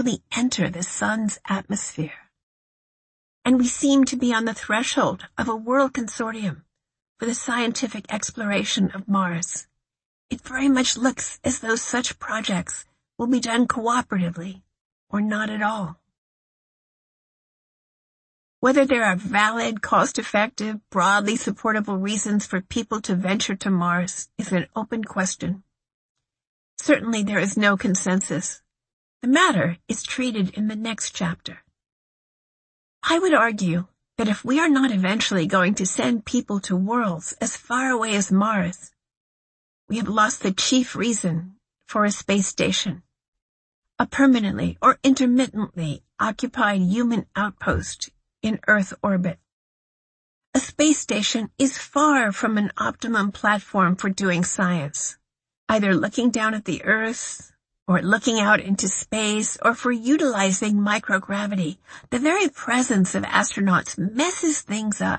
safely enter the sun's atmosphere. And we seem to be on the threshold of a world consortium for the scientific exploration of Mars. It very much looks as though such projects will be done cooperatively or not at all. Whether there are valid, cost-effective, broadly supportable reasons for people to venture to Mars is an open question. Certainly there is no consensus. The matter is treated in the next chapter. I would argue that if we are not eventually going to send people to worlds as far away as Mars, we have lost the chief reason for a space station, a permanently or intermittently occupied human outpost in Earth orbit. A space station is far from an optimum platform for doing science, either looking down at the Earth or looking out into space or for utilizing microgravity. The very presence of astronauts messes things up.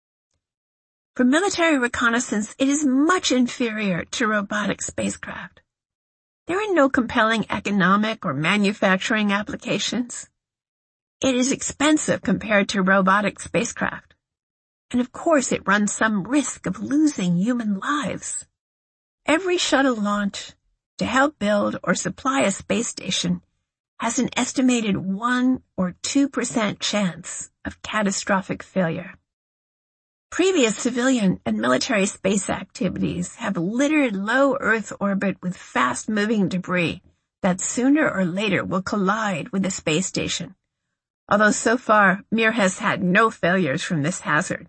For military reconnaissance, it is much inferior to robotic spacecraft. There are no compelling economic or manufacturing applications. It is expensive compared to robotic spacecraft. And of course it runs some risk of losing human lives. Every shuttle launch to help build or supply a space station has an estimated 1 or 2% chance of catastrophic failure. Previous civilian and military space activities have littered low Earth orbit with fast-moving debris that sooner or later will collide with the space station, although so far Mir has had no failures from this hazard.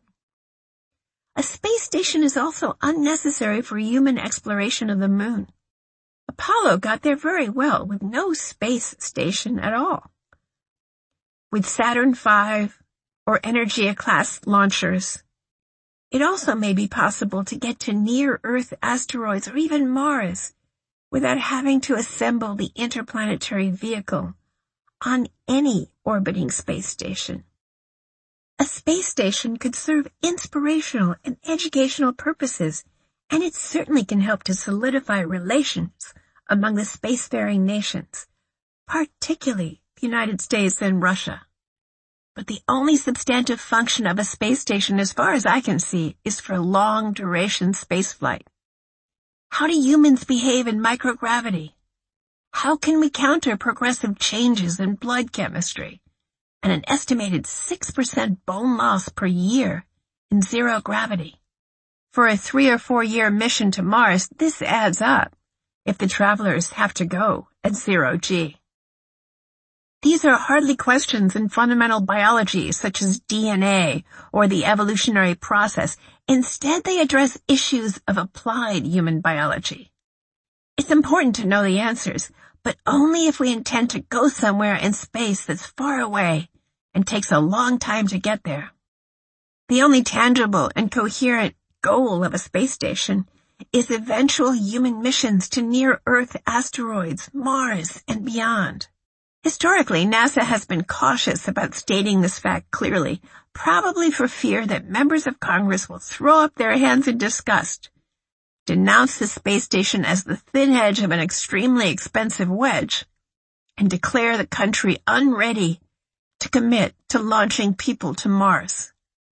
A space station is also unnecessary for human exploration of the moon. Apollo got there very well with no space station at all. With Saturn V or Energia-class launchers, it also may be possible to get to near-Earth asteroids or even Mars without having to assemble the interplanetary vehicle on any orbiting space station. A space station could serve inspirational and educational purposes, and it certainly can help to solidify relations among the spacefaring nations, particularly the United States and Russia. But the only substantive function of a space station, as far as I can see, is for long-duration spaceflight. How do humans behave in microgravity? How can we counter progressive changes in blood chemistry and an estimated 6% bone loss per year in zero gravity? For a 3 or 4 year mission to Mars, this adds up if the travelers have to go at 0 G. These are hardly questions in fundamental biology such as DNA or the evolutionary process. Instead, they address issues of applied human biology. It's important to know the answers, but only if we intend to go somewhere in space that's far away and takes a long time to get there. The only tangible and coherent goal of a space station is eventual human missions to near-Earth asteroids, Mars, and beyond. Historically, NASA has been cautious about stating this fact clearly, probably for fear that members of Congress will throw up their hands in disgust, denounce the space station as the thin edge of an extremely expensive wedge, and declare the country unready to commit to launching people to Mars.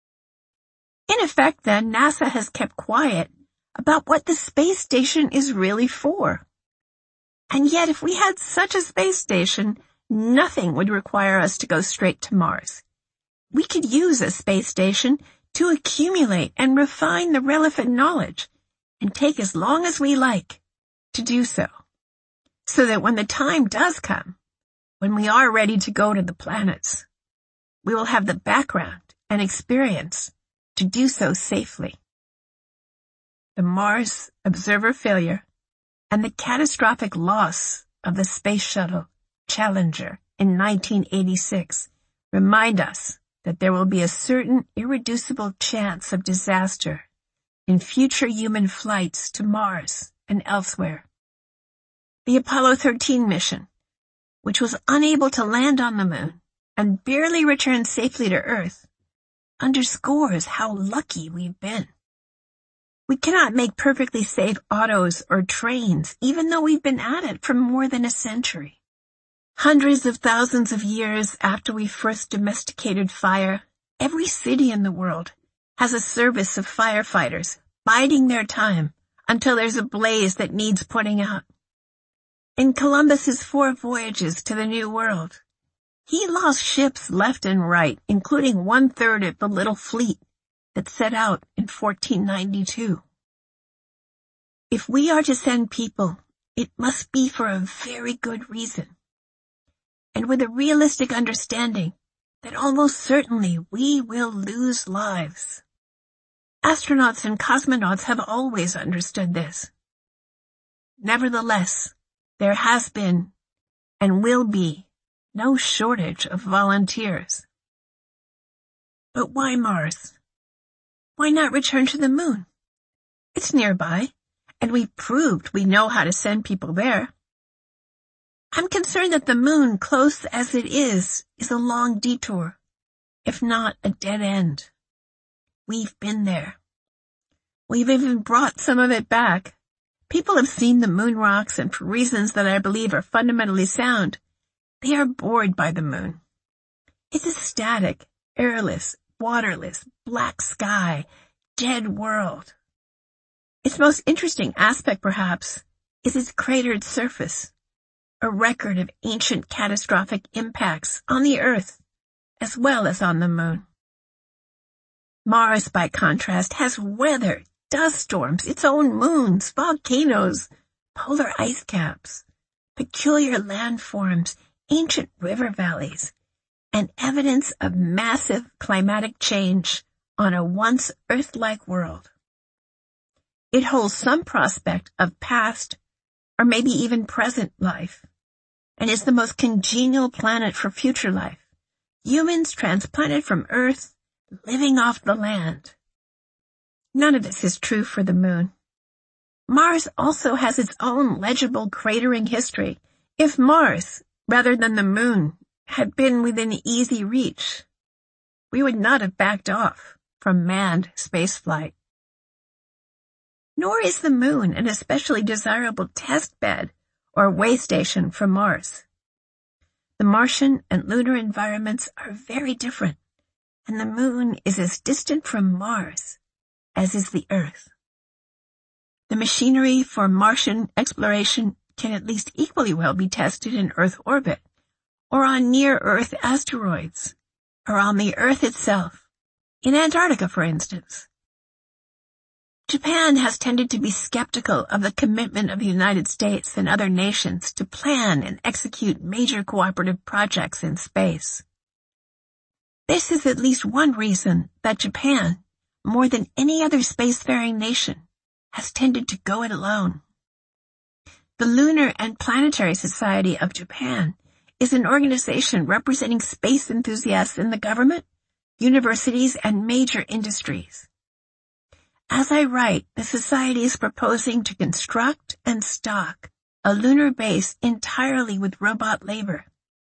In effect, then, NASA has kept quiet about what the space station is really for. And yet, if we had such a space station, nothing would require us to go straight to Mars. We could use a space station to accumulate and refine the relevant knowledge and take as long as we like to do so that when the time does come, when we are ready to go to the planets, we will have the background and experience to do so safely. The Mars observer failure and the catastrophic loss of the space shuttle Challenger in 1986 remind us that there will be a certain irreducible chance of disaster in future human flights to Mars and elsewhere. The Apollo 13 mission, which was unable to land on the moon and barely returned safely to Earth, underscores how lucky we've been. We cannot make perfectly safe autos or trains, even though we've been at it for more than a century. Hundreds of thousands of years after we first domesticated fire, every city in the world has a service of firefighters biding their time until there's a blaze that needs putting out. In Columbus's 4 voyages to the New World, he lost ships left and right, including 1/3 of the little fleet that set out in 1492. If we are to send people, it must be for a very good reason, and with a realistic understanding that almost certainly we will lose lives. Astronauts and cosmonauts have always understood this. Nevertheless, there has been and will be no shortage of volunteers. But why Mars? Why not return to the moon? It's nearby, and we've proved we know how to send people there. I'm concerned that the moon, close as it is a long detour, if not a dead end. We've been there. We've even brought some of it back. People have seen the moon rocks, and for reasons that I believe are fundamentally sound, they are bored by the moon. It's a static, airless, waterless, black sky, dead world. Its most interesting aspect, perhaps, is its cratered surface, a record of ancient catastrophic impacts on the Earth as well as on the moon. Mars, by contrast, has weather, dust storms, its own moons, volcanoes, polar ice caps, peculiar landforms, ancient river valleys, and evidence of massive climatic change on a once Earth-like world. It holds some prospect of past or maybe even present life, and is the most congenial planet for future life. Humans transplanted from Earth, living off the land. None of this is true for the moon. Mars also has its own legible cratering history. If Mars, rather than the moon, had been within easy reach, we would not have backed off from manned spaceflight. Nor is the moon an especially desirable test bed or way station for Mars. The Martian and lunar environments are very different, and the moon is as distant from Mars as is the Earth. The machinery for Martian exploration can at least equally well be tested in Earth orbit, or on near-Earth asteroids, or on the Earth itself, in Antarctica, for instance. Japan has tended to be skeptical of the commitment of the United States and other nations to plan and execute major cooperative projects in space. This is at least one reason that Japan, more than any other spacefaring nation, has tended to go it alone. The Lunar and Planetary Society of Japan is an organization representing space enthusiasts in the government, universities, and major industries. As I write, the Society is proposing to construct and stock a lunar base entirely with robot labor.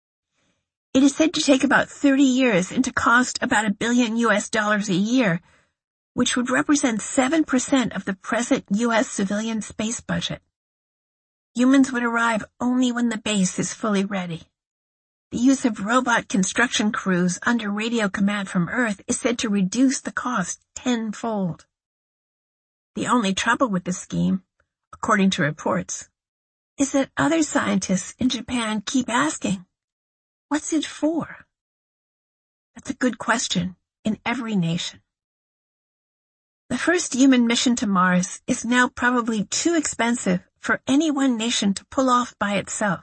It is said to take about 30 years and to cost about $1 billion a year, which would represent 7% of the present U.S. civilian space budget. Humans would arrive only when the base is fully ready. The use of robot construction crews under radio command from Earth is said to reduce the cost tenfold. The only trouble with the scheme, according to reports, is that other scientists in Japan keep asking, what's it for? That's a good question in every nation. The first human mission to Mars is now probably too expensive for any one nation to pull off by itself.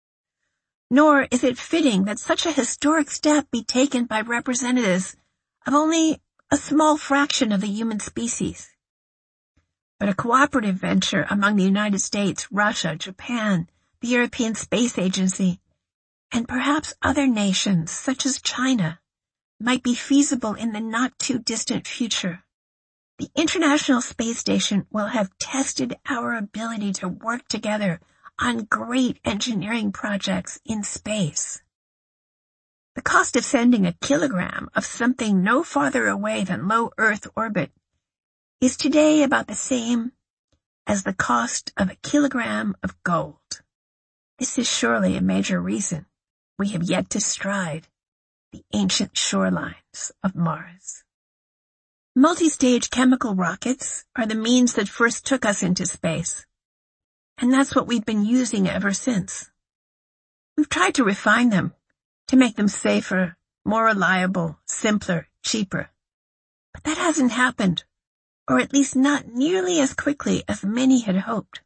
Nor is it fitting that such a historic step be taken by representatives of only a small fraction of the human species. But a cooperative venture among the United States, Russia, Japan, the European Space Agency, and perhaps other nations such as China might be feasible in the not-too-distant future. The International Space Station will have tested our ability to work together on great engineering projects in space. The cost of sending a kilogram of something no farther away than low Earth orbit is today about the same as the cost of a kilogram of gold. This is surely a major reason we have yet to stride the ancient shorelines of Mars. Multi-stage chemical rockets are the means that first took us into space, and that's what we've been using ever since. We've tried to refine them, to make them safer, more reliable, simpler, cheaper. But that hasn't happened, or at least not nearly as quickly as many had hoped.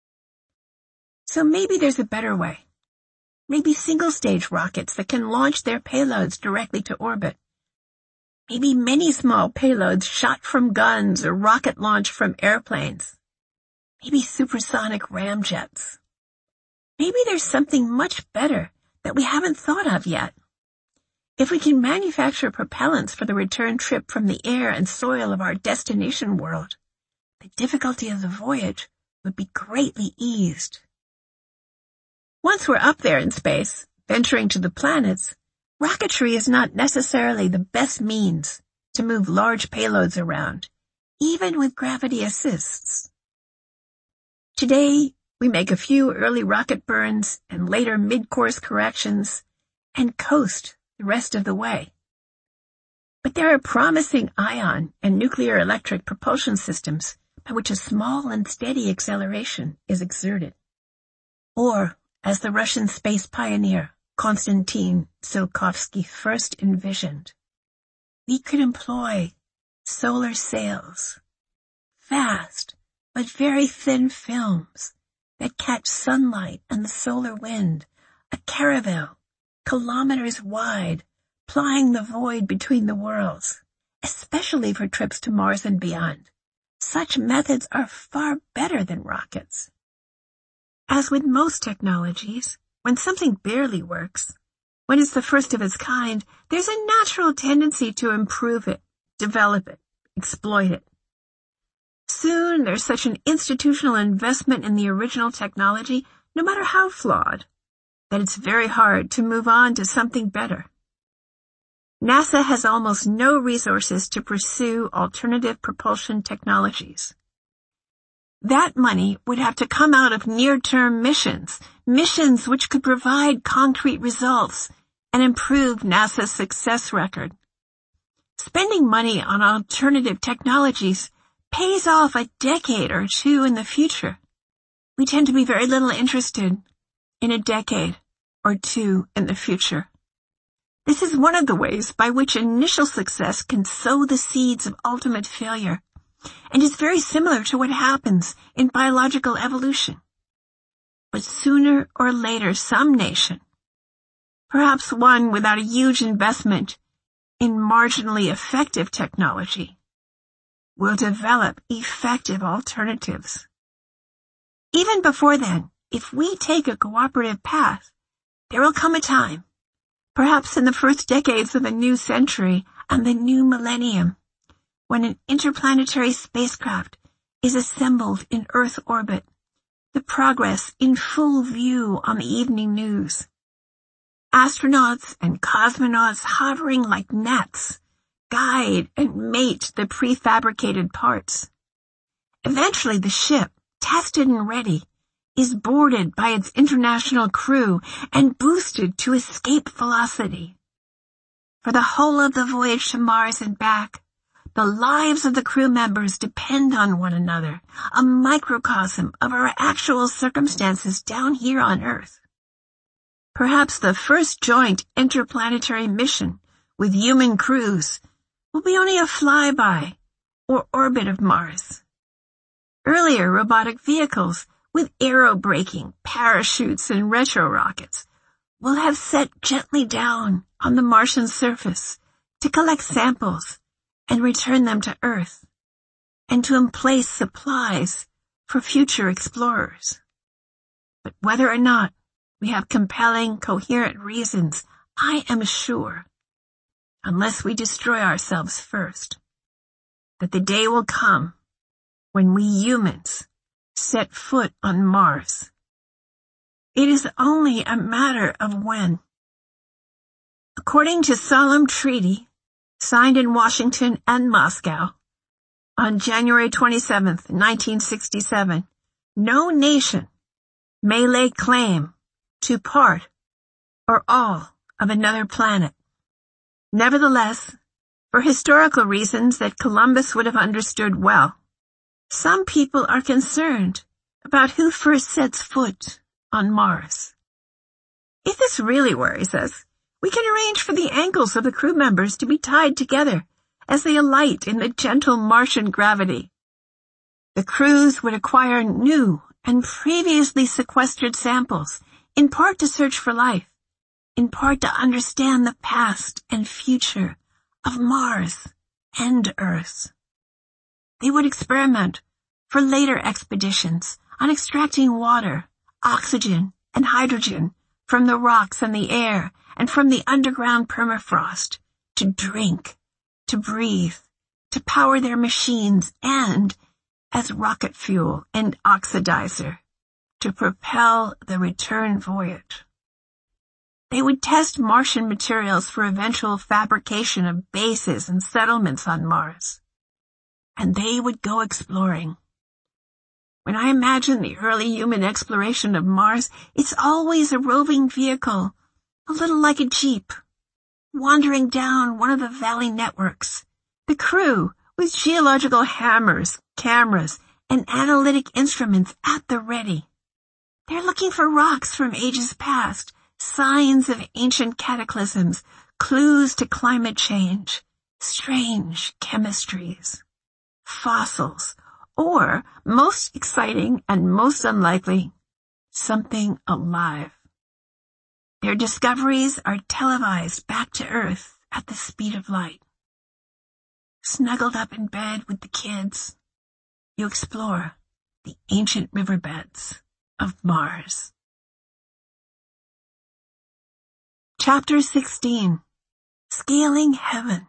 So maybe there's a better way. Maybe single-stage rockets that can launch their payloads directly to orbit. Maybe many small payloads shot from guns or rocket launched from airplanes. Maybe supersonic ramjets. Maybe there's something much better that we haven't thought of yet. If we can manufacture propellants for the return trip from the air and soil of our destination world, the difficulty of the voyage would be greatly eased. Once we're up there in space, venturing to the planets, rocketry is not necessarily the best means to move large payloads around, even with gravity assists. Today, we make a few early rocket burns and later mid-course corrections and coast the rest of the way. But there are promising ion and nuclear electric propulsion systems by which a small and steady acceleration is exerted. Or, as the Russian space pioneer Konstantin Tsiolkovsky first envisioned, we could employ solar sails, fast but very thin films that catch sunlight and the solar wind, a caravel, kilometers wide, plying the void between the worlds, especially for trips to Mars and beyond. Such methods are far better than rockets. As with most technologies, when something barely works, when it's the first of its kind, there's a natural tendency to improve it, develop it, exploit it. Soon there's such an institutional investment in the original technology, no matter how flawed, that it's very hard to move on to something better. NASA has almost no resources to pursue alternative propulsion technologies. That money would have to come out of near-term missions which could provide concrete results and improve NASA's success record. Spending money on alternative technologies pays off a decade or two in the future. We tend to be very little interested in a decade or two in the future. This is one of the ways by which initial success can sow the seeds of ultimate failure, and is very similar to what happens in biological evolution. But sooner or later, some nation, perhaps one without a huge investment in marginally effective technology, will develop effective alternatives. Even before then, if we take a cooperative path, there will come a time, perhaps in the first decades of the new century and the new millennium, when an interplanetary spacecraft is assembled in Earth orbit, the progress in full view on the evening news. Astronauts and cosmonauts hovering like gnats guide and mate the prefabricated parts. Eventually the ship, tested and ready, is boarded by its international crew and boosted to escape velocity. For the whole of the voyage to Mars and back, the lives of the crew members depend on one another, a microcosm of our actual circumstances down here on Earth. Perhaps the first joint interplanetary mission with human crews will be only a flyby or orbit of Mars. Earlier robotic vehicles with aerobraking, parachutes, and retro-rockets will have set gently down on the Martian surface to collect samples and return them to Earth, and to emplace supplies for future explorers. But whether or not we have compelling, coherent reasons, I am sure, unless we destroy ourselves first, that the day will come when we humans set foot on Mars. It is only a matter of when. According to solemn treaty signed in Washington and Moscow on January 27th, 1967, no nation may lay claim to part or all of another planet. Nevertheless, for historical reasons that Columbus would have understood well, some people are concerned about who first sets foot on Mars. If this really worries us, we can arrange for the ankles of the crew members to be tied together as they alight in the gentle Martian gravity. The crews would acquire new and previously sequestered samples, in part to search for life, in part to understand the past and future of Mars and Earth. They would experiment for later expeditions on extracting water, oxygen, and hydrogen from the rocks and the air and from the underground permafrost to drink, to breathe, to power their machines, and as rocket fuel and oxidizer to propel the return voyage. They would test Martian materials for eventual fabrication of bases and settlements on Mars. And they would go exploring. When I imagine the early human exploration of Mars, it's always a roving vehicle, a little like a jeep, wandering down one of the valley networks. The crew, with geological hammers, cameras, and analytic instruments at the ready. They're looking for rocks from ages past, signs of ancient cataclysms, clues to climate change, strange chemistries, fossils, or, most exciting and most unlikely, something alive. Their discoveries are televised back to Earth at the speed of light. Snuggled up in bed with the kids, you explore the ancient riverbeds of Mars. Chapter 16. Scaling Heaven.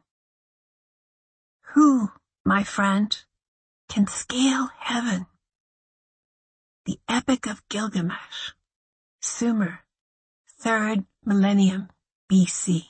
Who, my friend, can scale heaven? The Epic of Gilgamesh, Sumer, 3rd millennium BC.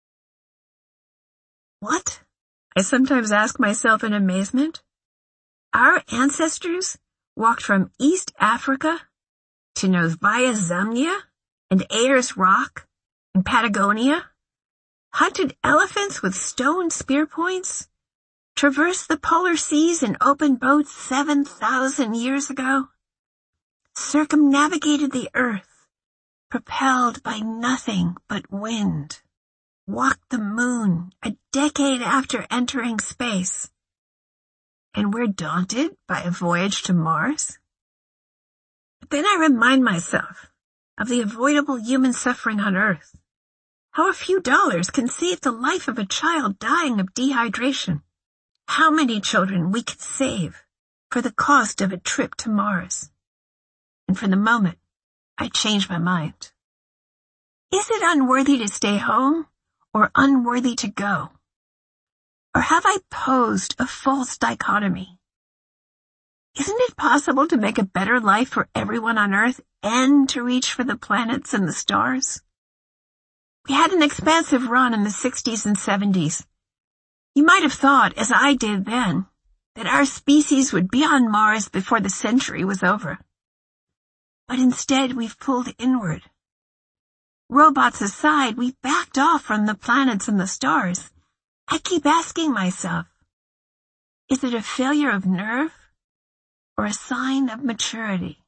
What? I sometimes ask myself in amazement. Our ancestors walked from East Africa to Novaya Zemlya and Ayers Rock in Patagonia, hunted elephants with stone spear points, traversed the polar seas in open boats 7,000 years ago, circumnavigated the earth, propelled by nothing but wind, walked the moon a decade after entering space, and we're daunted by a voyage to Mars? But then I remind myself of the avoidable human suffering on Earth, how a few dollars can save the life of a child dying of dehydration, how many children we could save for the cost of a trip to Mars. And for the moment, I change my mind. Is it unworthy to stay home or unworthy to go? Or have I posed a false dichotomy? Isn't it possible to make a better life for everyone on Earth and to reach for the planets and the stars? We had an expansive run in the 60s and 70s. You might have thought, as I did then, that our species would be on Mars before the century was over. But instead, we've pulled inward. Robots aside, we've backed off from the planets and the stars. I keep asking myself, is it a failure of nerve or a sign of maturity?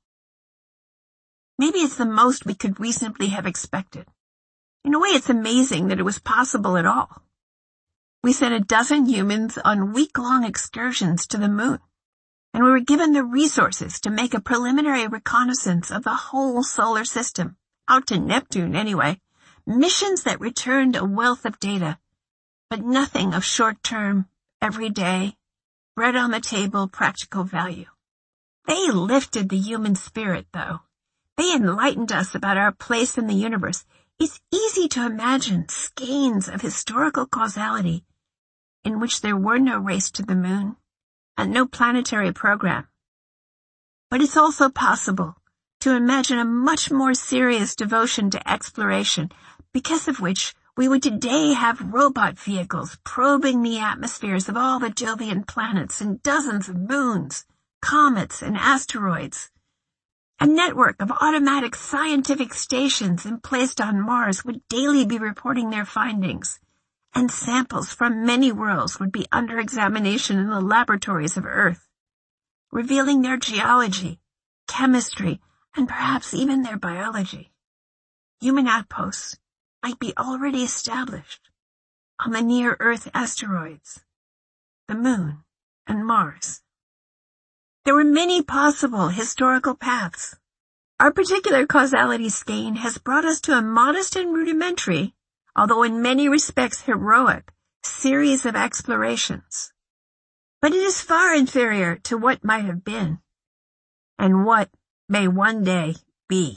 Maybe it's the most we could reasonably have expected. In a way, it's amazing that it was possible at all. We sent 12 humans on week-long excursions to the moon, and we were given the resources to make a preliminary reconnaissance of the whole solar system, out to Neptune anyway, missions that returned a wealth of data, but nothing of short-term, everyday, bread-on-the-table practical value. They lifted the human spirit, though. They enlightened us about our place in the universe. It's easy to imagine skeins of historical causality in which there were no race to the moon and no planetary program. But it's also possible to imagine a much more serious devotion to exploration, because of which we would today have robot vehicles probing the atmospheres of all the Jovian planets and dozens of moons, comets, and asteroids. A network of automatic scientific stations emplaced on Mars would daily be reporting their findings, and samples from many worlds would be under examination in the laboratories of Earth, revealing their geology, chemistry, and perhaps even their biology. Human outposts might be already established on the near-Earth asteroids, the Moon, and Mars. There were many possible historical paths. Our particular causality skein has brought us to a modest and rudimentary, although in many respects heroic, series of explorations. But it is far inferior to what might have been, and what may one day be.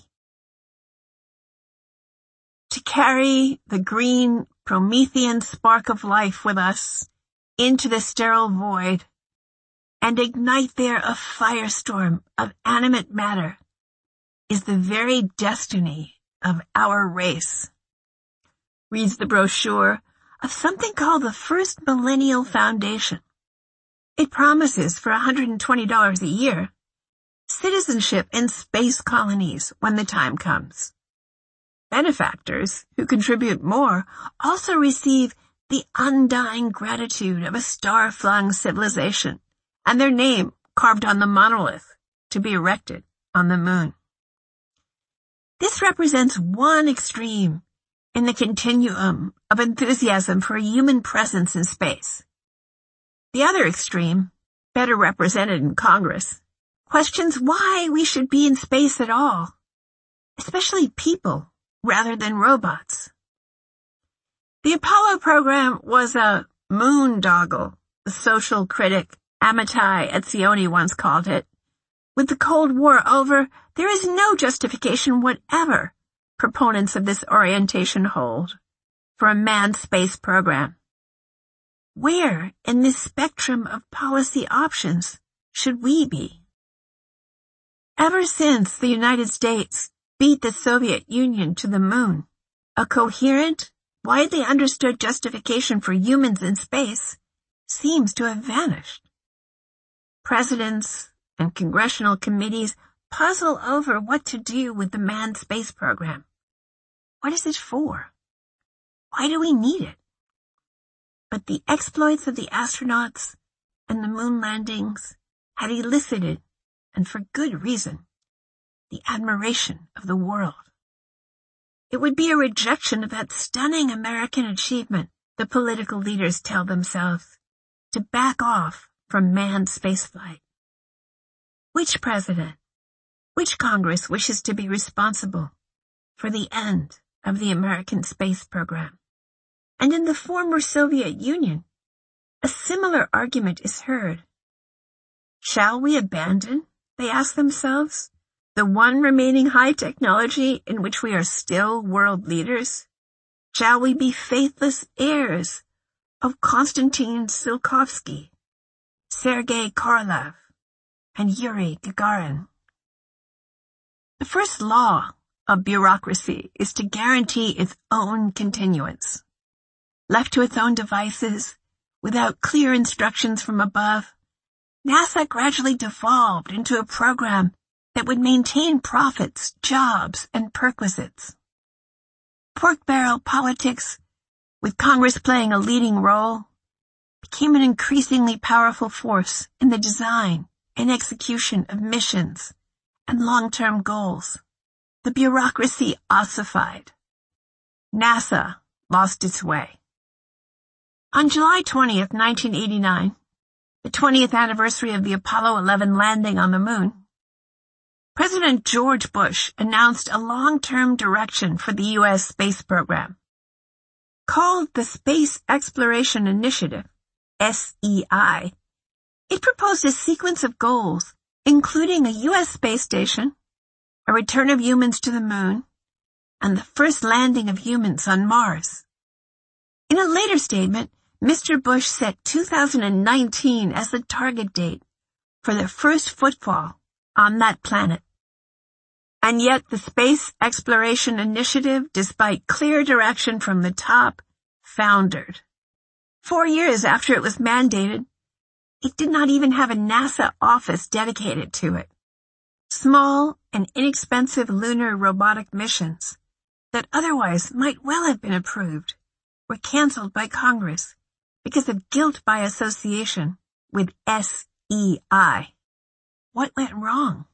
To carry the green Promethean spark of life with us into the sterile void, and ignite there a firestorm of animate matter, is the very destiny of our race. Reads the brochure of something called the First Millennial Foundation. It promises for $120 a year citizenship in space colonies when the time comes. Benefactors who contribute more also receive the undying gratitude of a star-flung civilization and their name carved on the monolith to be erected on the Moon. This represents one extreme in the continuum of enthusiasm for a human presence in space. The other extreme, better represented in Congress, questions why we should be in space at all, especially people rather than robots. The Apollo program was a moondoggle, the social critic Amitai Etzioni once called it. With the Cold War over, there is no justification whatever proponents of this orientation hold for a manned space program. Where in this spectrum of policy options should we be? Ever since the United States beat the Soviet Union to the Moon, a coherent, widely understood justification for humans in space seems to have vanished. Presidents and congressional committees puzzle over what to do with the manned space program. What is it for? Why do we need it? But the exploits of the astronauts and the moon landings had elicited, and for good reason, the admiration of the world. It would be a rejection of that stunning American achievement, the political leaders tell themselves, to back off from manned spaceflight. Which president, which Congress wishes to be responsible for the end of the American space program? And in the former Soviet Union, a similar argument is heard. Shall we abandon, they ask themselves, the one remaining high technology in which we are still world leaders? Shall we be faithless heirs of Konstantin Tsiolkovsky, Sergei Korolev, and Yuri Gagarin? The first law of bureaucracy is to guarantee its own continuance. Left to its own devices, without clear instructions from above, NASA gradually devolved into a program that would maintain profits, jobs, and perquisites. Pork barrel politics, with Congress playing a leading role, became an increasingly powerful force in the design and execution of missions and long-term goals. The bureaucracy ossified. NASA lost its way. On July 20th, 1989, the 20th anniversary of the Apollo 11 landing on the Moon, President George Bush announced a long-term direction for the U.S. space program. Called the Space Exploration Initiative, SEI, it proposed a sequence of goals, including a U.S. space station, a return of humans to the Moon, and the first landing of humans on Mars. In a later statement, Mr. Bush set 2019 as the target date for the first footfall on that planet. And yet the Space Exploration Initiative, despite clear direction from the top, foundered. 4 years after it was mandated, it did not even have a NASA office dedicated to it. Small and inexpensive lunar robotic missions that otherwise might well have been approved were canceled by Congress because of guilt by association with SEI. What went wrong?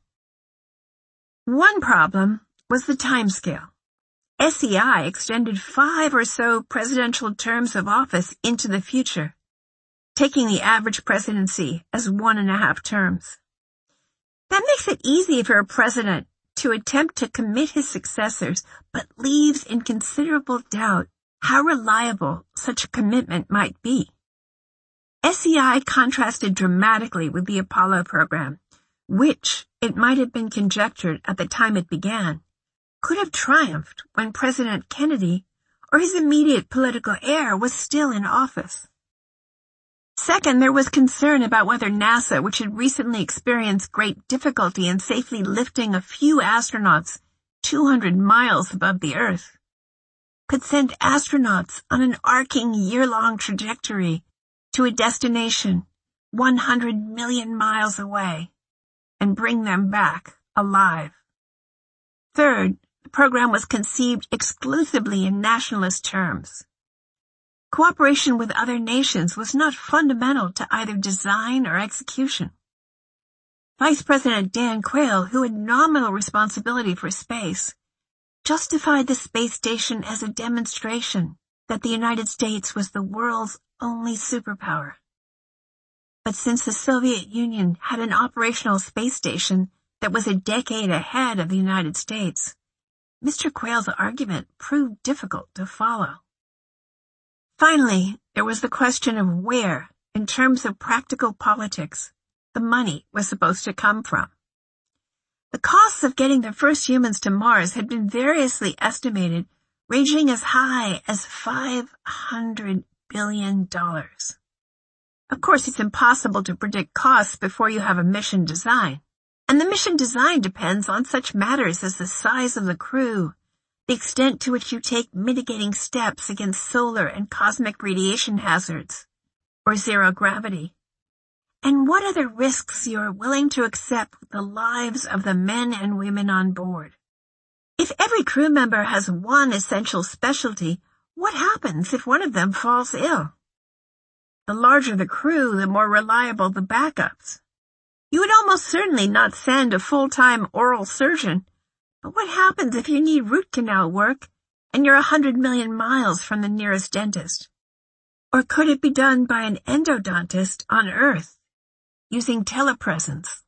One problem was the timescale. SEI extended 5 or so presidential terms of office into the future, taking the average presidency as 1.5 terms. That makes it easy for a president to attempt to commit his successors, but leaves in considerable doubt how reliable such a commitment might be. SEI contrasted dramatically with the Apollo program, which, it might have been conjectured at the time it began, could have triumphed when President Kennedy or his immediate political heir was still in office. Second, there was concern about whether NASA, which had recently experienced great difficulty in safely lifting a few astronauts 200 miles above the Earth, could send astronauts on an arcing year-long trajectory to a destination 100 million miles away and bring them back alive. Third, the program was conceived exclusively in nationalist terms. Cooperation with other nations was not fundamental to either design or execution. Vice President Dan Quayle, who had nominal responsibility for space, justified the space station as a demonstration that the United States was the world's only superpower. But since the Soviet Union had an operational space station that was a decade ahead of the United States, Mr. Quayle's argument proved difficult to follow. Finally, there was the question of where, in terms of practical politics, the money was supposed to come from. The costs of getting the first humans to Mars had been variously estimated, ranging as high as $500 billion. Of course, it's impossible to predict costs before you have a mission design, and the mission design depends on such matters as the size of the crew, the extent to which you take mitigating steps against solar and cosmic radiation hazards, or zero gravity, and what other risks you are willing to accept with the lives of the men and women on board. If every crew member has one essential specialty, what happens if one of them falls ill? The larger the crew, the more reliable the backups. You would almost certainly not send a full-time oral surgeon, but what happens if you need root canal work and you're 100 million miles from the nearest dentist? Or could it be done by an endodontist on Earth, using telepresence?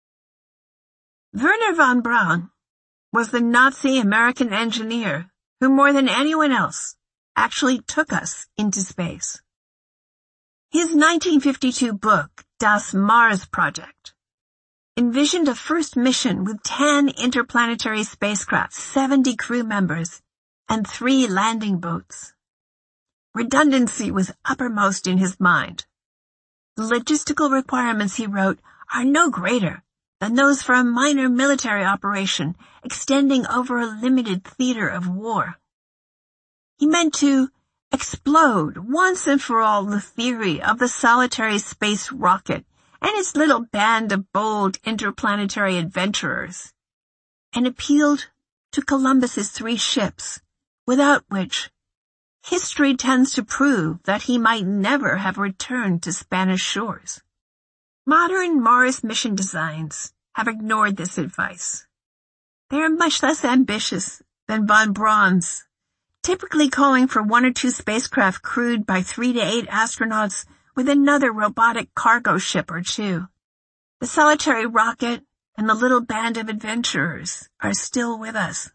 Wernher von Braun was the Nazi-American engineer who, more than anyone else, actually took us into space. His 1952 book, Das Mars Project, envisioned a first mission with 10 interplanetary spacecraft, 70 crew members, and 3 landing boats. Redundancy was uppermost in his mind. The logistical requirements, he wrote, are no greater than those for a minor military operation extending over a limited theater of war. He meant to explode once and for all the theory of the solitary space rocket and its little band of bold interplanetary adventurers, and appealed to Columbus's 3 ships, without which history tends to prove that he might never have returned to Spanish shores. Modern Mars mission designs have ignored this advice. They are much less ambitious than von Braun's, typically calling for 1 or 2 spacecraft crewed by 3 to 8 astronauts with another robotic cargo ship or 2. The solitary rocket and the little band of adventurers are still with us.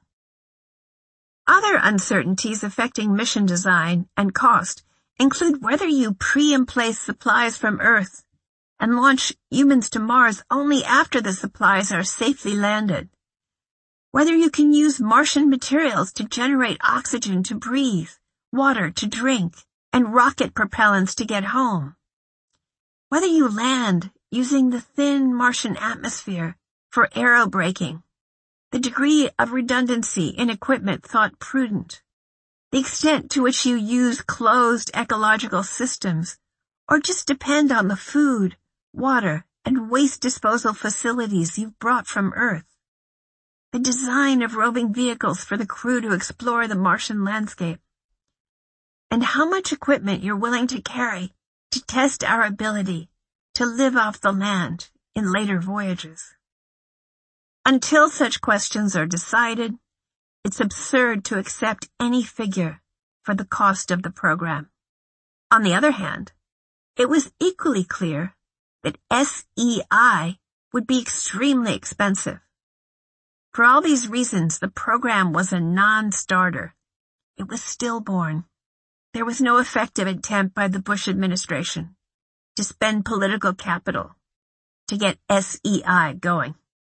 Other uncertainties affecting mission design and cost include whether you pre-emplace supplies from Earth and launch humans to Mars only after the supplies are safely landed, whether you can use Martian materials to generate oxygen to breathe, water to drink, and rocket propellants to get home, whether you land using the thin Martian atmosphere for aerobraking, the degree of redundancy in equipment thought prudent, the extent to which you use closed ecological systems, or just depend on the food, water, and waste disposal facilities you've brought from Earth, the design of roving vehicles for the crew to explore the Martian landscape, and how much equipment you're willing to carry to test our ability to live off the land in later voyages. Until such questions are decided, it's absurd to accept any figure for the cost of the program. On the other hand, it was equally clear that SEI would be extremely expensive. For all these reasons, the program was a non-starter. It was stillborn. There was no effective attempt by the Bush administration to spend political capital to get SEI going.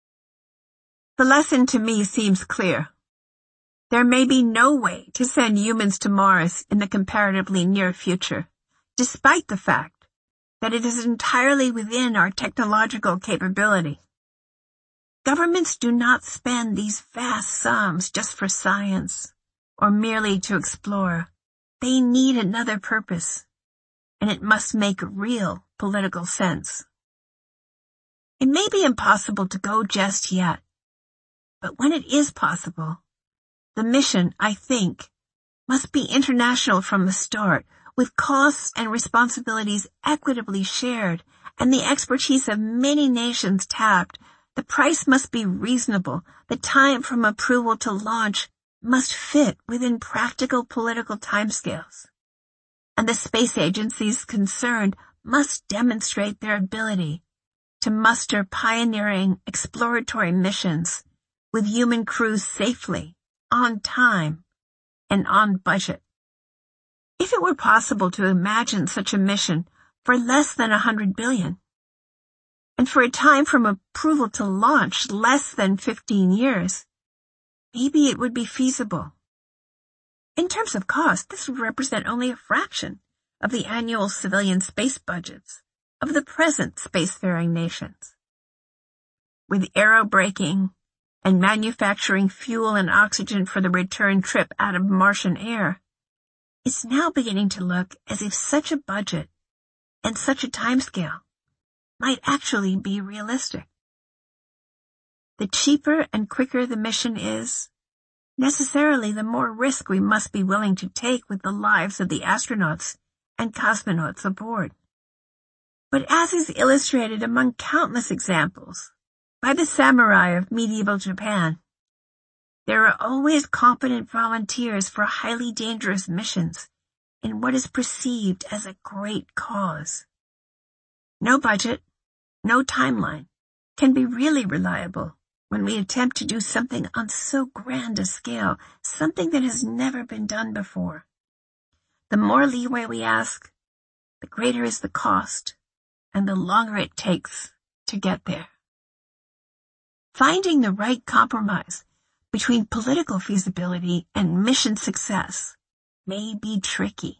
The lesson to me seems clear. There may be no way to send humans to Mars in the comparatively near future, despite the fact that it is entirely within our technological capability. Governments do not spend these vast sums just for science or merely to explore. They need another purpose, and it must make real political sense. It may be impossible to go just yet, but when it is possible, the mission, I think, must be international from the start, with costs and responsibilities equitably shared and the expertise of many nations tapped. The price must be reasonable. The time from approval to launch must fit within practical political timescales. And the space agencies concerned must demonstrate their ability to muster pioneering exploratory missions with human crews safely, on time, and on budget. If it were possible to imagine such a mission for less than $100 billion, and for a time from approval to launch less than 15 years, maybe it would be feasible. In terms of cost, this would represent only a fraction of the annual civilian space budgets of the present spacefaring nations. With aerobraking and manufacturing fuel and oxygen for the return trip out of Martian air, it's now beginning to look as if such a budget and such a timescale might actually be realistic. The cheaper and quicker the mission is, necessarily the more risk we must be willing to take with the lives of the astronauts and cosmonauts aboard. But as is illustrated among countless examples by the samurai of medieval Japan, there are always competent volunteers for highly dangerous missions in what is perceived as a great cause. No budget, no timeline can be really reliable when we attempt to do something on so grand a scale, something that has never been done before. The more leeway we ask, the greater is the cost, and the longer it takes to get there. Finding the right compromise between political feasibility and mission success may be tricky.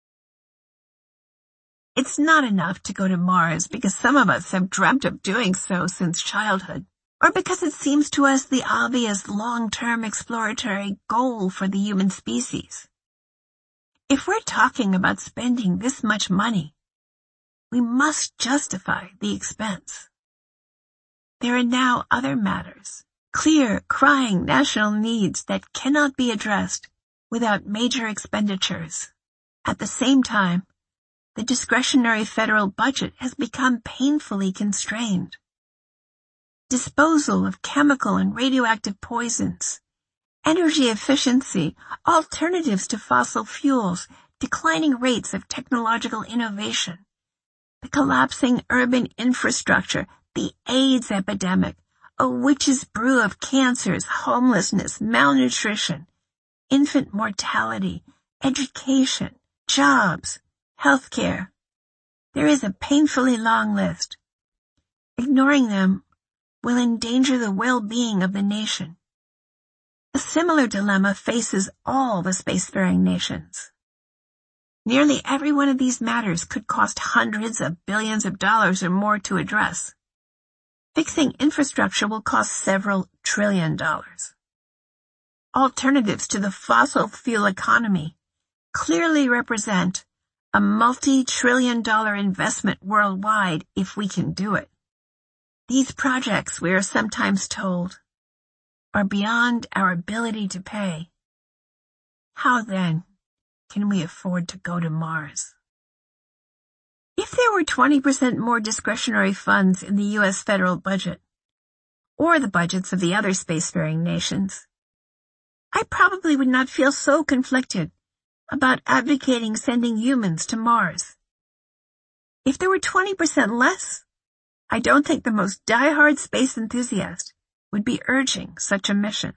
It's not enough to go to Mars because some of us have dreamt of doing so since childhood, or because it seems to us the obvious long-term exploratory goal for the human species. If we're talking about spending this much money, we must justify the expense. There are now other matters, clear, crying national needs that cannot be addressed without major expenditures. At the same time, the discretionary federal budget has become painfully constrained. Disposal of chemical and radioactive poisons, energy efficiency, alternatives to fossil fuels, declining rates of technological innovation, the collapsing urban infrastructure, the AIDS epidemic, a witch's brew of cancers, homelessness, malnutrition, infant mortality, education, jobs, healthcare. There is a painfully long list. Ignoring them will endanger the well-being of the nation. A similar dilemma faces all the spacefaring nations. Nearly every one of these matters could cost hundreds of billions of dollars or more to address. Fixing infrastructure will cost several trillion dollars. Alternatives to the fossil fuel economy clearly represent a multi-trillion-dollar investment worldwide if we can do it. These projects, we are sometimes told, are beyond our ability to pay. How then can we afford to go to Mars? If there were 20% more discretionary funds in the U.S. federal budget, or the budgets of the other spacefaring nations, I probably would not feel so conflicted about advocating sending humans to Mars. If there were 20% less, I don't think the most diehard space enthusiast would be urging such a mission.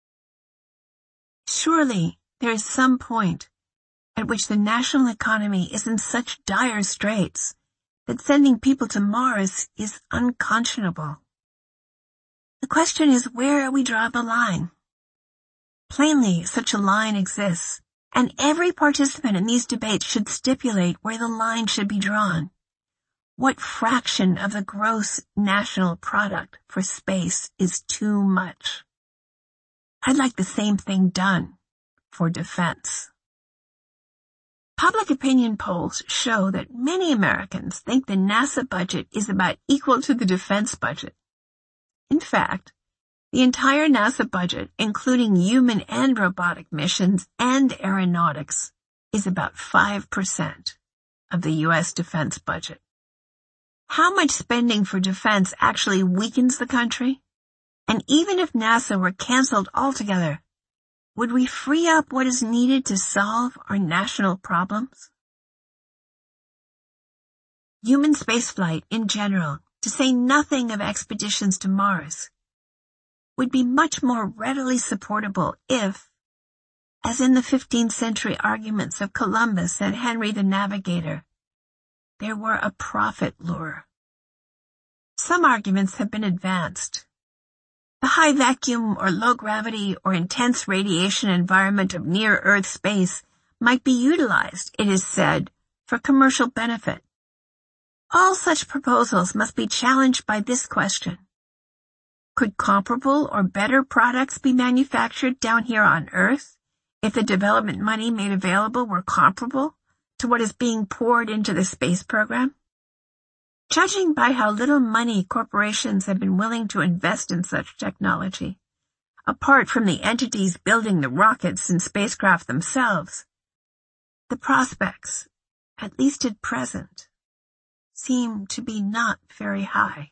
Surely there is some point at which the national economy is in such dire straits that sending people to Mars is unconscionable. The question is where we draw the line. Plainly, such a line exists, and every participant in these debates should stipulate where the line should be drawn. What fraction of the gross national product for space is too much? I'd like the same thing done for defense. Public opinion polls show that many Americans think the NASA budget is about equal to the defense budget. In fact, the entire NASA budget, including human and robotic missions and aeronautics, is about 5% of the U.S. defense budget. How much spending for defense actually weakens the country? And even if NASA were canceled altogether, would we free up what is needed to solve our national problems? Human spaceflight in general, to say nothing of expeditions to Mars, would be much more readily supportable if, as in the 15th century arguments of Columbus and Henry the Navigator, there were a profit lure. Some arguments have been advanced. The high vacuum or low gravity or intense radiation environment of near-Earth space might be utilized, it is said, for commercial benefit. All such proposals must be challenged by this question. Could comparable or better products be manufactured down here on Earth if the development money made available were comparable to what is being poured into the space program? Judging by how little money corporations have been willing to invest in such technology, apart from the entities building the rockets and spacecraft themselves, the prospects, at least at present, seem to be not very high.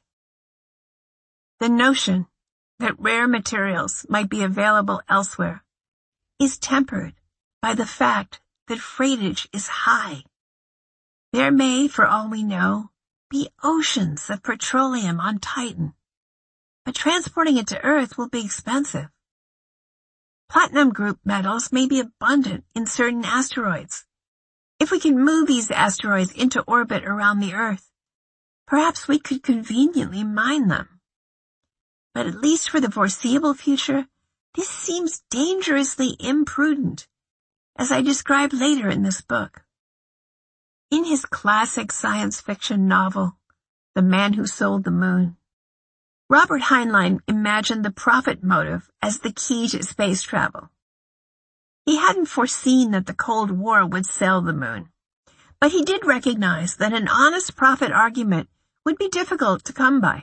The notion that rare materials might be available elsewhere is tempered by the fact that freightage is high. There may, for all we know, be oceans of petroleum on Titan, but transporting it to Earth will be expensive. Platinum group metals may be abundant in certain asteroids. If we can move these asteroids into orbit around the Earth, perhaps we could conveniently mine them. But at least for the foreseeable future, this seems dangerously imprudent, as I describe later in this book. In his classic science fiction novel, The Man Who Sold the Moon, Robert Heinlein imagined the profit motive as the key to space travel. He hadn't foreseen that the Cold War would sell the moon, but he did recognize that an honest profit argument would be difficult to come by.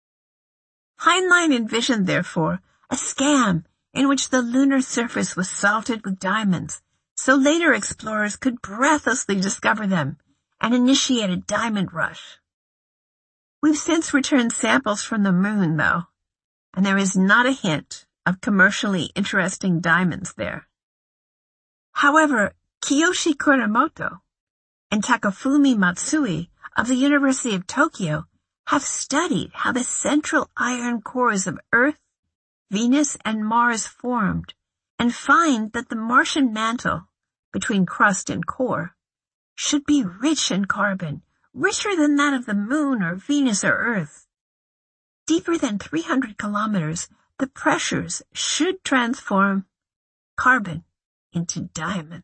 Heinlein envisioned, therefore, a scam in which the lunar surface was salted with diamonds, so later explorers could breathlessly discover them and initiate a diamond rush. We've since returned samples from the moon, though, and there is not a hint of commercially interesting diamonds there. However, Kiyoshi Kuramoto and Takafumi Matsui of the University of Tokyo have studied how the central iron cores of Earth, Venus, and Mars formed, and find that the Martian mantle, between crust and core, should be rich in carbon, richer than that of the Moon or Venus or Earth. Deeper than 300 kilometers, the pressures should transform carbon into diamond.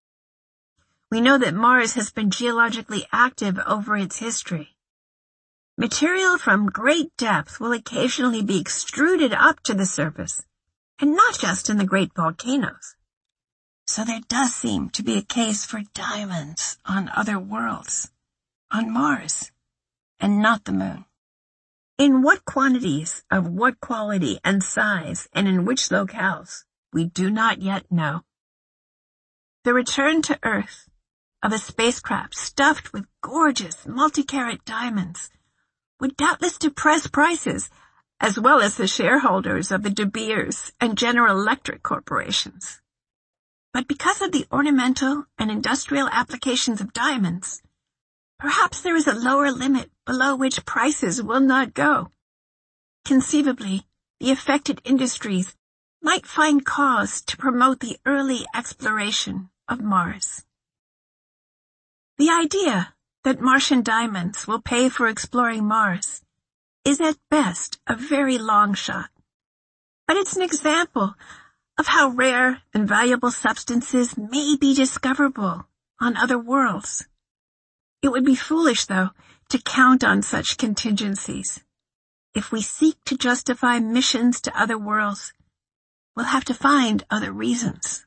We know that Mars has been geologically active over its history. Material from great depth will occasionally be extruded up to the surface, and not just in the great volcanoes. So there does seem to be a case for diamonds on other worlds, on Mars, and not the Moon. In what quantities, of what quality and size, and in which locales, we do not yet know. The return to Earth of a spacecraft stuffed with gorgeous multi-carat diamonds would doubtless depress prices, as well as the shareholders of the De Beers and General Electric corporations. But because of the ornamental and industrial applications of diamonds, perhaps there is a lower limit below which prices will not go. Conceivably, the affected industries might find cause to promote the early exploration of Mars. The idea that Martian diamonds will pay for exploring Mars is at best a very long shot, but it's an example of how rare and valuable substances may be discoverable on other worlds. It would be foolish, though, to count on such contingencies. If we seek to justify missions to other worlds, we'll have to find other reasons.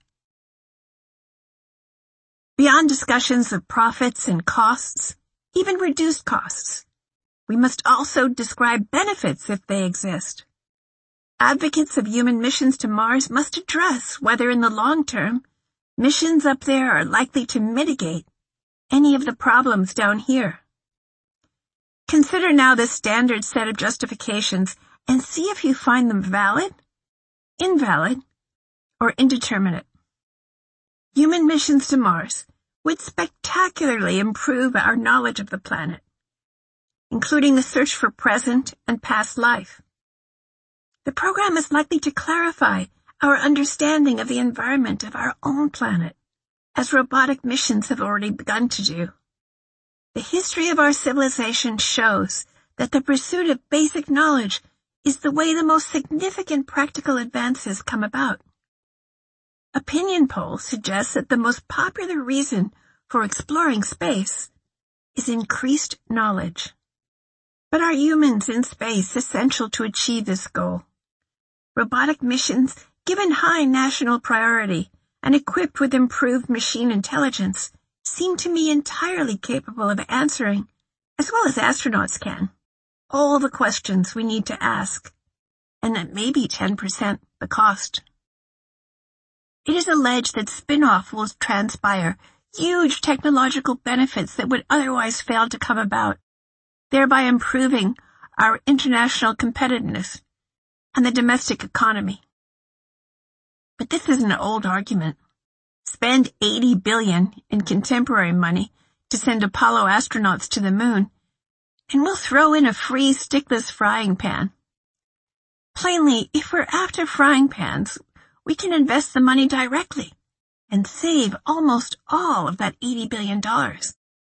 Beyond discussions of profits and costs, even reduced costs, we must also describe benefits if they exist. Advocates of human missions to Mars must address whether in the long term, missions up there are likely to mitigate any of the problems down here. Consider now the standard set of justifications and see if you find them valid, invalid, or indeterminate. Human missions to Mars would spectacularly improve our knowledge of the planet, including the search for present and past life. The program is likely to clarify our understanding of the environment of our own planet, as robotic missions have already begun to do. The history of our civilization shows that the pursuit of basic knowledge is the way the most significant practical advances come about. Opinion polls suggest that the most popular reason for exploring space is increased knowledge. But are humans in space essential to achieve this goal? Robotic missions, given high national priority and equipped with improved machine intelligence, seem to me entirely capable of answering, as well as astronauts can, all the questions we need to ask, and at maybe 10% the cost. It is alleged that spin-off will transpire huge technological benefits that would otherwise fail to come about, thereby improving our international competitiveness and the domestic economy. But this is an old argument. Spend $80 billion in contemporary money to send Apollo astronauts to the moon, and we'll throw in a free stickless frying pan. Plainly, if we're after frying pans, we can invest the money directly and save almost all of that $80 billion. The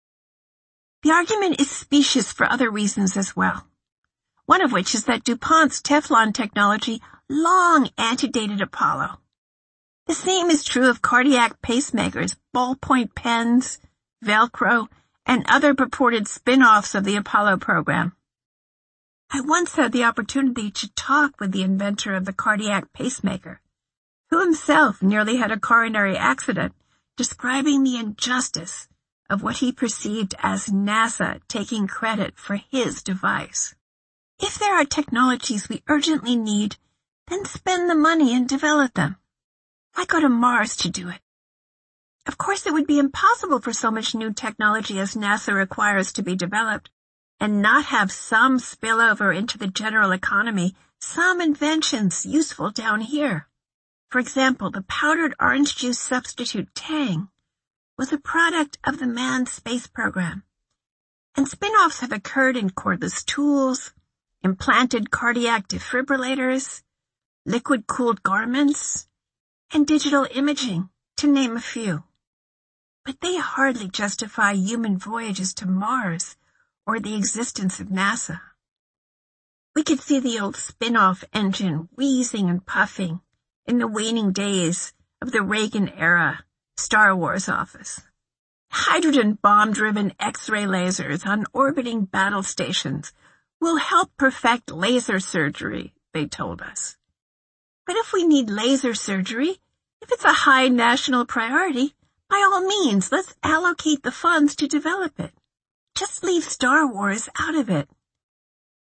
argument is specious for other reasons as well, one of which is that DuPont's Teflon technology long antedated Apollo. The same is true of cardiac pacemakers, ballpoint pens, Velcro, and other purported spin-offs of the Apollo program. I once had the opportunity to talk with the inventor of the cardiac pacemaker, who himself nearly had a coronary accident, describing the injustice of what he perceived as NASA taking credit for his device. If there are technologies we urgently need, then spend the money and develop them. Why go to Mars to do it? Of course, it would be impossible for so much new technology as NASA requires to be developed and not have some spillover into the general economy, some inventions useful down here. For example, the powdered orange juice substitute Tang was a product of the manned space program, and spin-offs have occurred in cordless tools, implanted cardiac defibrillators, liquid-cooled garments, and digital imaging, to name a few. But they hardly justify human voyages to Mars or the existence of NASA. We could see the old spin-off engine wheezing and puffing in the waning days of the Reagan-era Star Wars office. Hydrogen bomb-driven X-ray lasers on orbiting battle stations will help perfect laser surgery, they told us. But if we need laser surgery, if it's a high national priority, by all means, let's allocate the funds to develop it. Just leave Star Wars out of it.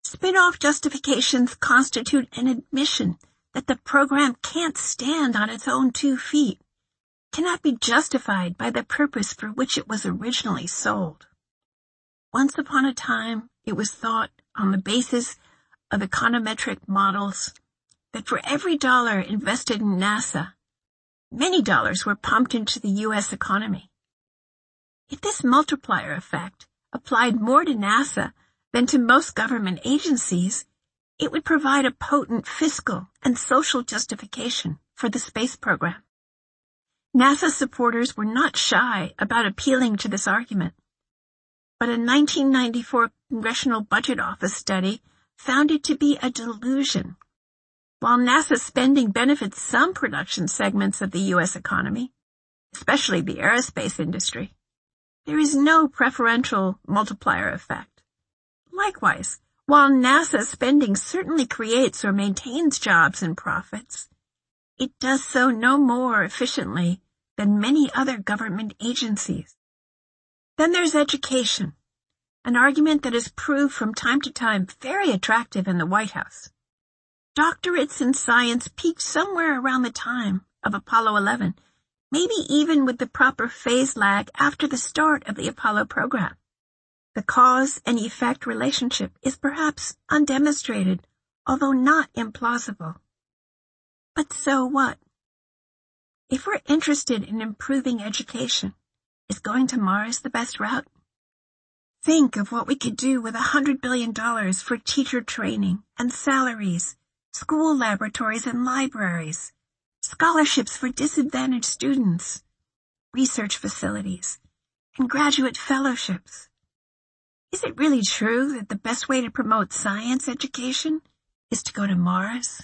Spin-off justifications constitute an admission that the program can't stand on its own 2 feet, cannot be justified by the purpose for which it was originally sold. Once upon a time, it was thought, on the basis of econometric models, that for every dollar invested in NASA, many dollars were pumped into the U.S. economy. If this multiplier effect applied more to NASA than to most government agencies, it would provide a potent fiscal and social justification for the space program. NASA supporters were not shy about appealing to this argument, but a 1994 Congressional Budget Office study found it to be a delusion. While NASA spending benefits some production segments of the U.S. economy, especially the aerospace industry, there is no preferential multiplier effect. Likewise, while NASA spending certainly creates or maintains jobs and profits, it does so no more efficiently than many other government agencies. Then there's education, an argument that is proved from time to time very attractive in the White House. Doctorates in science peaked somewhere around the time of Apollo 11, maybe even with the proper phase lag after the start of the Apollo program. The cause and effect relationship is perhaps undemonstrated, although not implausible. But so what? If we're interested in improving education, is going to Mars the best route? Think of what we could do with $100 billion for teacher training and salaries, school laboratories and libraries, scholarships for disadvantaged students, research facilities, and graduate fellowships. Is it really true that the best way to promote science education is to go to Mars?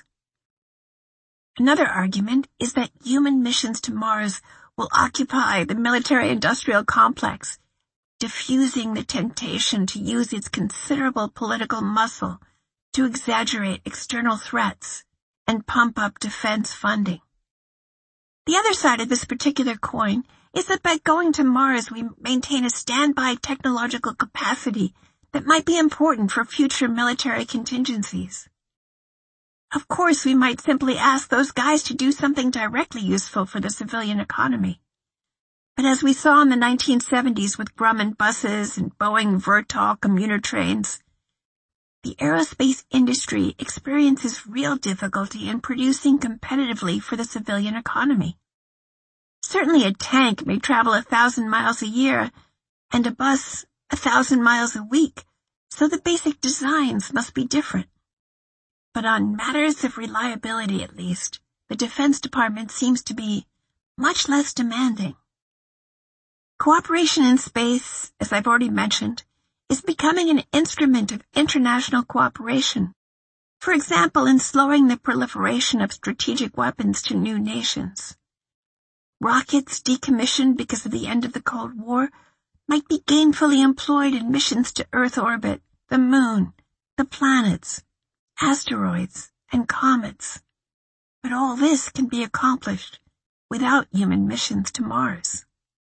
Another argument is that human missions to Mars will occupy the military-industrial complex, diffusing the temptation to use its considerable political muscle to exaggerate external threats and pump up defense funding. The other side of this particular coin is that by going to Mars we maintain a standby technological capacity that might be important for future military contingencies. Of course, we might simply ask those guys to do something directly useful for the civilian economy. But as we saw in the 1970s with Grumman buses and Boeing Vertol commuter trains, the aerospace industry experiences real difficulty in producing competitively for the civilian economy. Certainly a tank may travel 1,000 miles a year and a bus 1,000 miles a week, so the basic designs must be different. But on matters of reliability at least, the Defense Department seems to be much less demanding. Cooperation in space, as I've already mentioned, is becoming an instrument of international cooperation. For example, in slowing the proliferation of strategic weapons to new nations. Rockets decommissioned because of the end of the Cold War might be gainfully employed in missions to Earth orbit, the Moon, the planets, asteroids, and comets. But all this can be accomplished without human missions to Mars.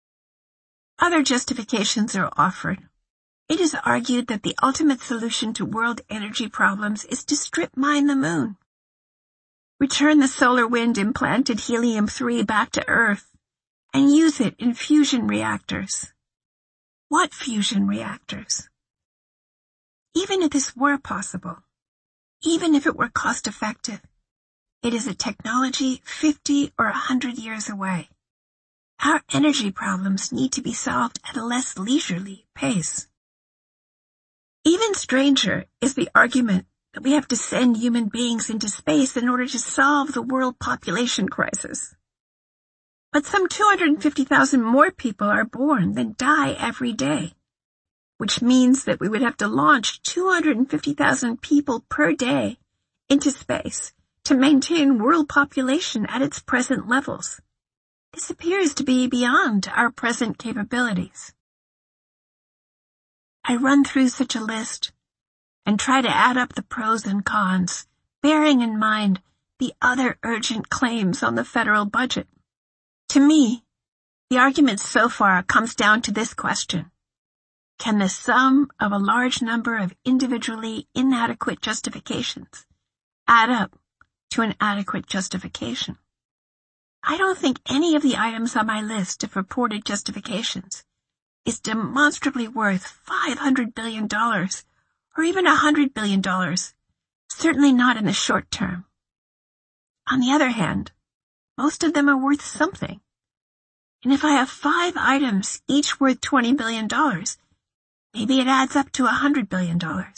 Other justifications are offered. It is argued that the ultimate solution to world energy problems is to strip mine the Moon. Return the solar wind implanted helium-3 back to Earth and use it in fusion reactors. What fusion reactors? Even if this were possible, even if it were cost-effective, it is a technology 50 or 100 years away. Our energy problems need to be solved at a less leisurely pace. Even stranger is the argument that we have to send human beings into space in order to solve the world population crisis. But some 250,000 more people are born than die every day, which means that we would have to launch 250,000 people per day into space to maintain world population at its present levels. This appears to be beyond our present capabilities. I run through such a list and try to add up the pros and cons, bearing in mind the other urgent claims on the federal budget. To me, the argument so far comes down to this question. can the sum of a large number of individually inadequate justifications add up to an adequate justification? I don't think any of the items on my list of purported justifications is demonstrably worth $500 billion or even $100 billion, certainly not in the short term. On the other hand, most of them are worth something. And if I have 5 items, each worth $20 billion, maybe it adds up to $100 billion.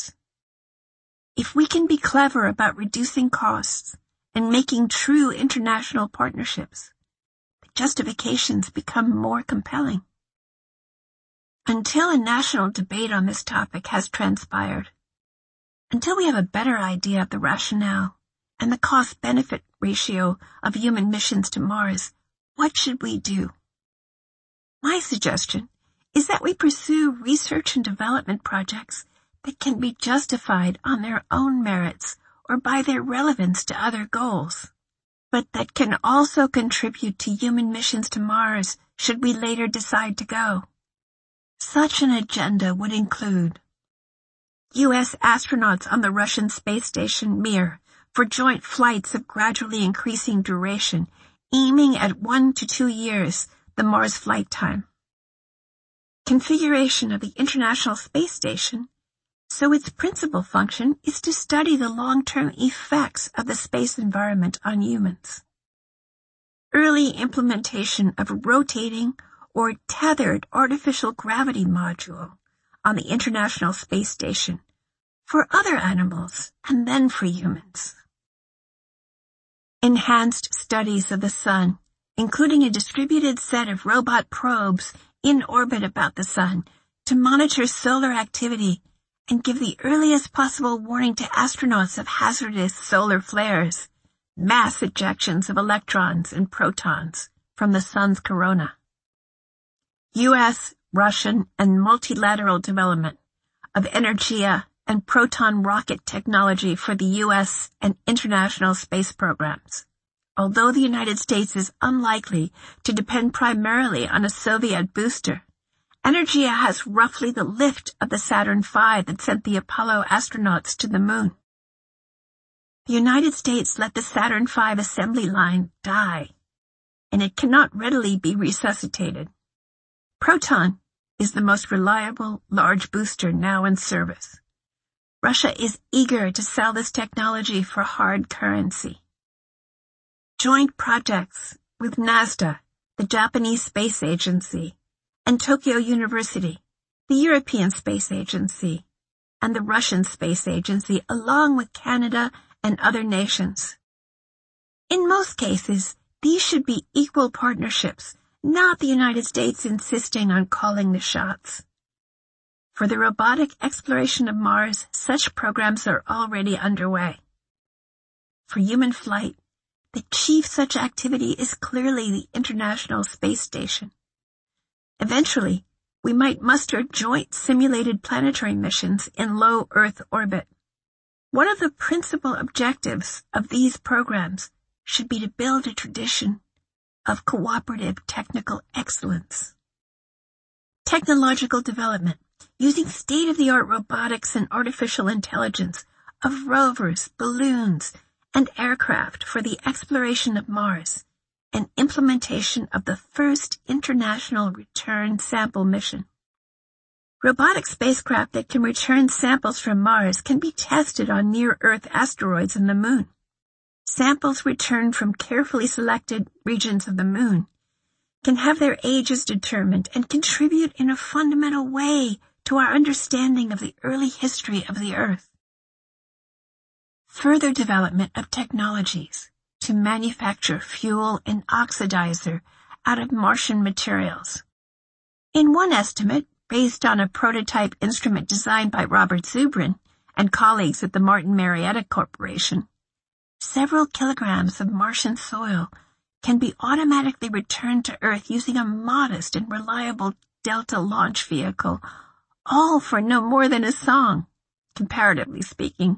If we can be clever about reducing costs and making true international partnerships, the justifications become more compelling. Until a national debate on this topic has transpired, until we have a better idea of the rationale and the cost-benefit ratio of human missions to Mars, what should we do? My suggestion is that we pursue research and development projects that can be justified on their own merits or by their relevance to other goals, but that can also contribute to human missions to Mars should we later decide to go. Such an agenda would include U.S. astronauts on the Russian space station Mir for joint flights of gradually increasing duration, aiming at 1 to 2 years the Mars flight time. Configuration of the International Space Station so its principal function is to study the long-term effects of the space environment on humans. Early implementation of a rotating or tethered artificial gravity module on the International Space Station for other animals and then for humans. Enhanced studies of the Sun, including a distributed set of robot probes in orbit about the Sun to monitor solar activity and give the earliest possible warning to astronauts of hazardous solar flares, mass ejections of electrons and protons from the Sun's corona. U.S., Russian, and multilateral development of Energia and proton rocket technology for the U.S. and international space programs. Although the United States is unlikely to depend primarily on a Soviet booster, Energia has roughly the lift of the Saturn V that sent the Apollo astronauts to the moon. The United States let the Saturn V assembly line die, and it cannot readily be resuscitated. Proton is the most reliable large booster now in service. Russia is eager to sell this technology for hard currency. Joint projects with NASA, the Japanese Space Agency, and Tokyo University, the European Space Agency, and the Russian Space Agency, along with Canada and other nations. In most cases, these should be equal partnerships, not the United States insisting on calling the shots. For the robotic exploration of Mars, such programs are already underway. For human flight, the chief such activity is clearly the International Space Station. Eventually, we might muster joint simulated planetary missions in low Earth orbit. One of the principal objectives of these programs should be to build a tradition of cooperative technical excellence. Technological development, using state-of-the-art robotics and artificial intelligence of rovers, balloons, and aircraft for the exploration of Mars, and implementation of the first international return sample mission. Robotic spacecraft that can return samples from Mars can be tested on near-Earth asteroids and the Moon. Samples returned from carefully selected regions of the Moon can have their ages determined and contribute in a fundamental way to our understanding of the early history of the Earth. Further development of technologies to manufacture fuel and oxidizer out of Martian materials. In one estimate, based on a prototype instrument designed by Robert Zubrin and colleagues at the Martin Marietta Corporation, several kilograms of Martian soil can be automatically returned to Earth using a modest and reliable Delta launch vehicle, all for no more than a song, comparatively speaking.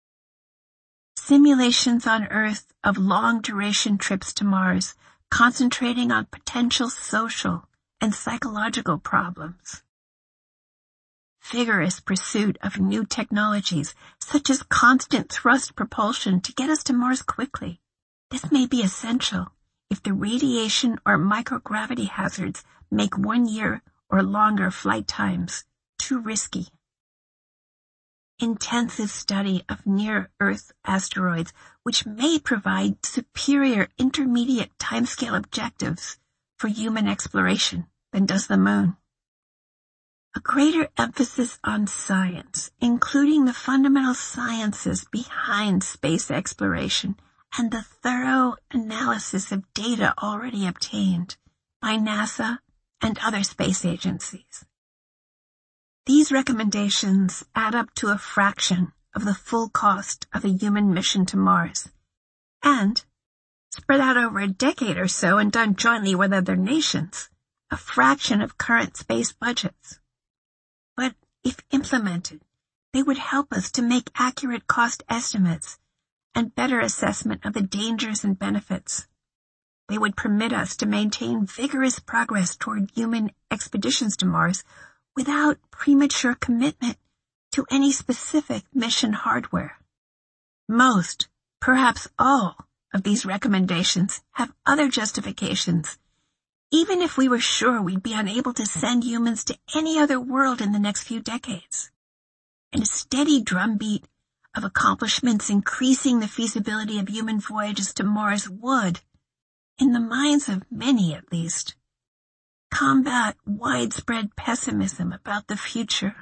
Simulations on Earth of long-duration trips to Mars, concentrating on potential social and psychological problems. vigorous pursuit of new technologies, such as constant thrust propulsion to get us to Mars quickly. This may be essential if the radiation or microgravity hazards make 1 year or longer flight times too risky. Intensive study of near-Earth asteroids, which may provide superior intermediate timescale objectives for human exploration than does the Moon. A greater emphasis on science, including the fundamental sciences behind space exploration and the thorough analysis of data already obtained by NASA and other space agencies. These recommendations add up to a fraction of the full cost of a human mission to Mars, and, spread out over a decade or so and done jointly with other nations, a fraction of current space budgets. But if implemented, they would help us to make accurate cost estimates and better assessment of the dangers and benefits. They would permit us to maintain vigorous progress toward human expeditions to Mars without premature commitment to any specific mission hardware. Most, perhaps all, of these recommendations have other justifications, even if we were sure we'd be unable to send humans to any other world in the next few decades. And a steady drumbeat of accomplishments increasing the feasibility of human voyages to Mars would, in the minds of many at least, combat widespread pessimism about the future.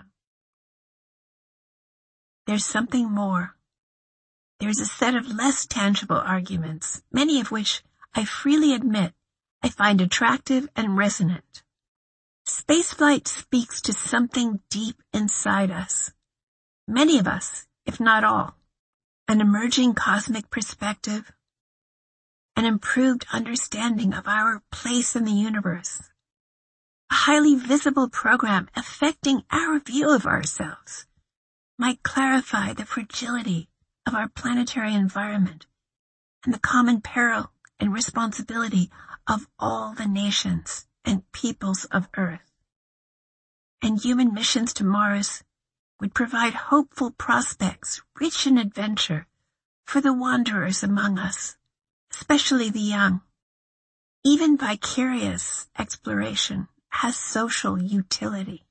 There's something more. There's a set of less tangible arguments, many of which I freely admit I find attractive and resonant. Spaceflight speaks to something deep inside us. Many of us, if not all, an emerging cosmic perspective, an improved understanding of our place in the universe, a highly visible program affecting our view of ourselves might clarify the fragility of our planetary environment and the common peril and responsibility of all the nations and peoples of Earth. And human missions to Mars would provide hopeful prospects rich in adventure for the wanderers among us, especially the young. Even vicarious exploration has social utility.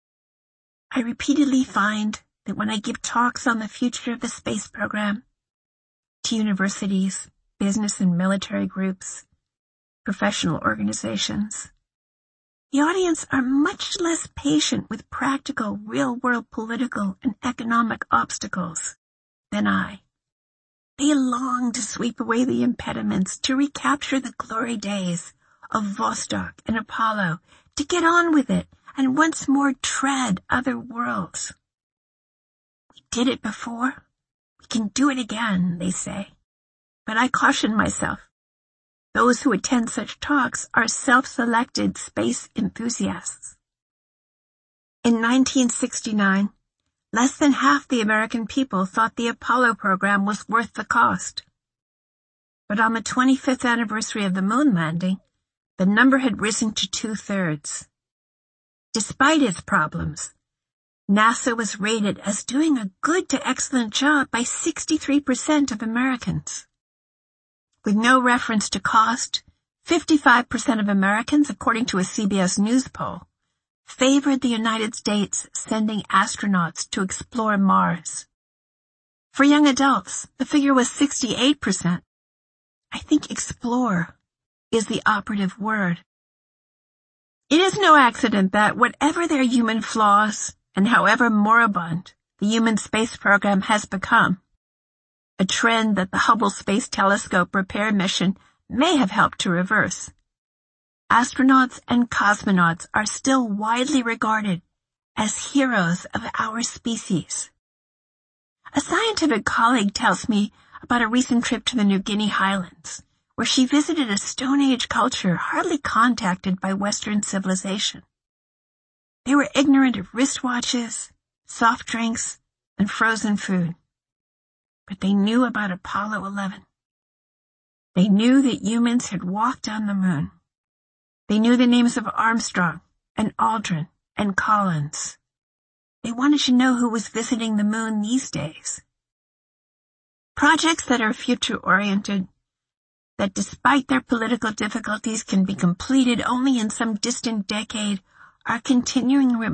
I repeatedly find that when I give talks on the future of the space program to universities, business and military groups, professional organizations, the audience are much less patient with practical, real-world political and economic obstacles than I. They long to sweep away the impediments, to recapture the glory days of Vostok and Apollo, to get on with it and once more tread other worlds. We did it before. We can do it again, they say. But I caution myself. Those who attend such talks are self-selected space enthusiasts. In 1969, less than half the American people thought the Apollo program was worth the cost. But on the 25th anniversary of the moon landing, the number had risen to 2/3. Despite its problems, NASA was rated as doing a good to excellent job by 63% of Americans. With no reference to cost, 55% of Americans, according to a CBS News poll, favored the United States sending astronauts to explore Mars. For young adults, the figure was 68%. I think explore is the operative word. It is no accident that whatever their human flaws and however moribund the human space program has become, a trend that the Hubble Space Telescope repair mission may have helped to reverse, astronauts and cosmonauts are still widely regarded as heroes of our species. A scientific colleague tells me about a recent trip to the New Guinea highlands, where she visited a Stone Age culture hardly contacted by Western civilization. They were ignorant of wristwatches, soft drinks, and frozen food. But they knew about Apollo 11. They knew that humans had walked on the moon. They knew the names of Armstrong and Aldrin and Collins. They wanted to know who was visiting the moon these days. Projects that are future-oriented, that despite their political difficulties can be completed only in some distant decade, are continuing